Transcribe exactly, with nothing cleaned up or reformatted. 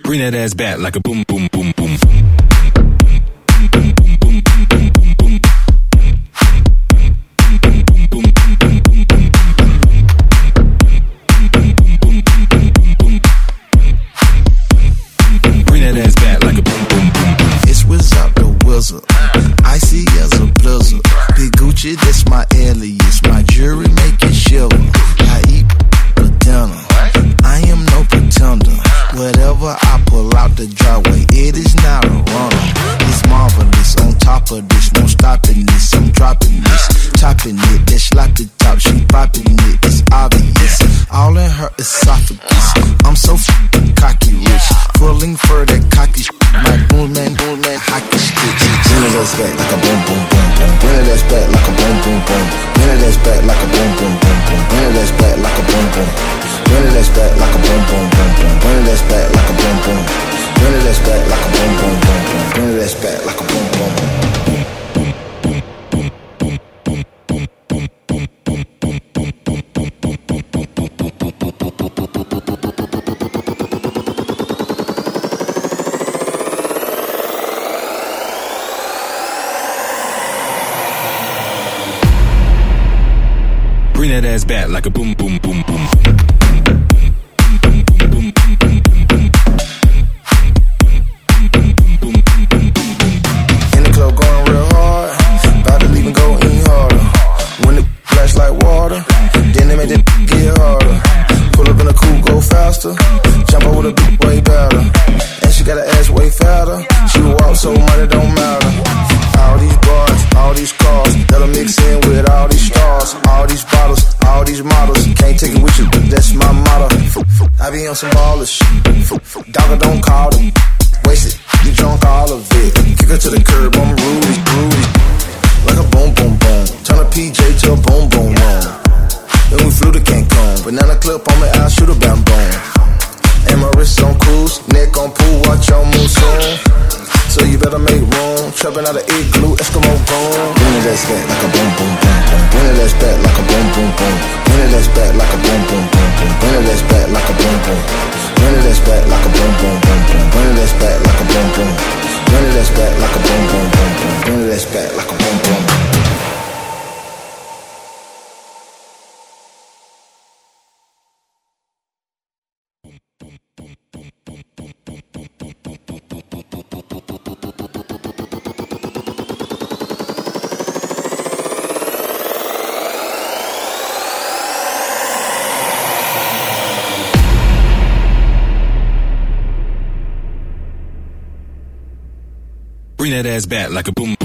Bring that ass back like a boom, boom, boom, boom. Bring that ass back like a boom, boom, boom. It's without the wizard, icy as a blizzard. Big Gucci, that's my alias. My jewelry make it shiver. I eat for dinner. I am no pretender. Whatever I pull out the driveway, it is not a runner. It's marvelous. On top of this, no stopping this. I'm dropping this, topping it. That sloppy top, she popping it. It's obvious. All in her esophagus. I'm so f***ing cocky rich. Pulling for that cocky sh**. My boom man, boom man, hockey sticks. Bring it ass back like a boom, boom, boom, boom. Bring it ass back like a boom, boom, boom. Bring it ass back like a boom, boom, boom, boom. Bring it ass back like a boom, boom. Bring it ass back like a boom, boom, boom, boom. Bring it ass back like a boom, boom. Bring it ass back like a boom, boom, boom, boom. Bring it ass back like a boom, boom. Bring that ass back like a boom, boom, boom, boom. In the club going real hard, about to leave and go any harder. When the flash like water, then they make it get harder. Pull up in a coupe, go faster. Jump out with a big way better. And she got her ass way fatter. She walk so money don't matter. All these bars, all these cars, that'll mix in with all these stars. All these bottles, all these models. Can't take it with you, that's my motto. I be on some baller shit. Dogger don't call them. Wasted, you drunk all of it. Kick her to the curb, I'm rudy, rudy. Like a boom, boom, boom. Turn a P J to a boom, boom, boom. Then we flew to Cancun. Banana clip on me, I'll shoot a bam, boom. And my wrist on cruise, neck on pool, watch your move soon. So you better make room. Trapping out of igloo, Eskimo boom. Bring it ass back like a boom, boom, boom, boom. Bring it ass back like a boom, boom, boom. Bring it ass back like a boom, boom, boom, boom. Bring it ass back like a boom, boom. Bring it ass back like a boom, boom, boom, boom. Bring it ass back like a boom, boom. Bring it ass back like a boom, boom, boom, boom. Bring it ass back like a boom, boom. Bring that ass back like a boom.